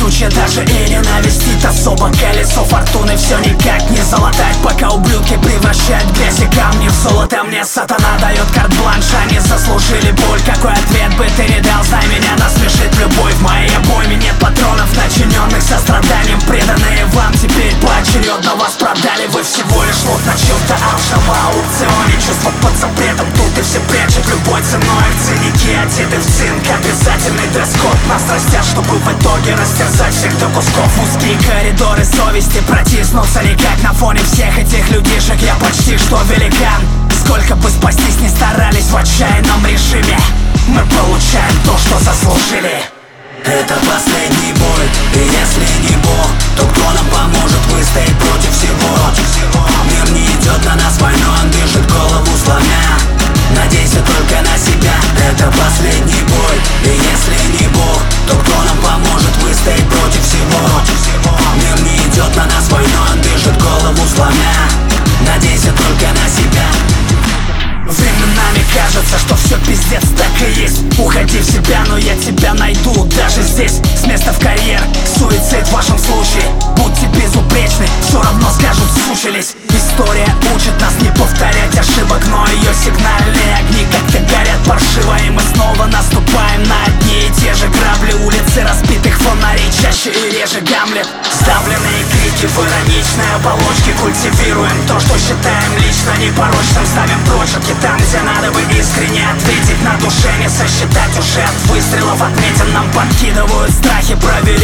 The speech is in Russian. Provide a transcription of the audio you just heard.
куча даже и ненавистит особо. Колесо фортуны все никак не залатать, пока ублюдки превращают грязь и камни в золото. Мне сатана дает карт-бланш, они заслужили боль. Какой ответ бы ты не дал, знай, меня насмешит любовь. В моей обойме нет патронов, начиненных состраданием. Преданные вам теперь поочередно вас продали. Вы всего лишь лот на чем-то алшем аукционе. Чувства под запретом, тут и все прячут любой ценой. В циники одеты в цинк, обязательный дресс-код. Нас растят, чтобы в итоге растерзать всех до кусков. Узкие коридоры совести, протиснуться никак. На фоне всех этих людишек я почти что великан. Сколько бы спастись ни старались в отчаянном режиме, мы получаем то, что заслужили. Это последний бой, и если не Бог, то кто нам поможет выстоять против всего? Мир не идет на нас войну, он дышит голову сломя. Надейся только на себя, это последний бой, и если не Бог, то кто нам поможет выстоять против всего? Мир не идет на нас войну, он дышит голову сломя. Надейся только на себя. Временами кажется, что все пиздец, так и есть. Уходи в себя, но я тебя найду даже здесь. С места в карьер, суицид в вашем случае. Будьте безупречны, все равно скажут, сучились. История учит нас не повторять ошибок, но ее сигнальные огни как-то горят паршиво. И мы снова наступаем на одни и те же грабли. Улицы разбитых фонарей, чаще и реже Гамлет. Сдавленные крики в ироничной оболочке. Культивируем то, что считаем лично непорочным. Ставим прочерки там, где надо бы искренне ответить. На душе не сосчитать уже от выстрелов отметин. Нам подкидывают страхи, проверяют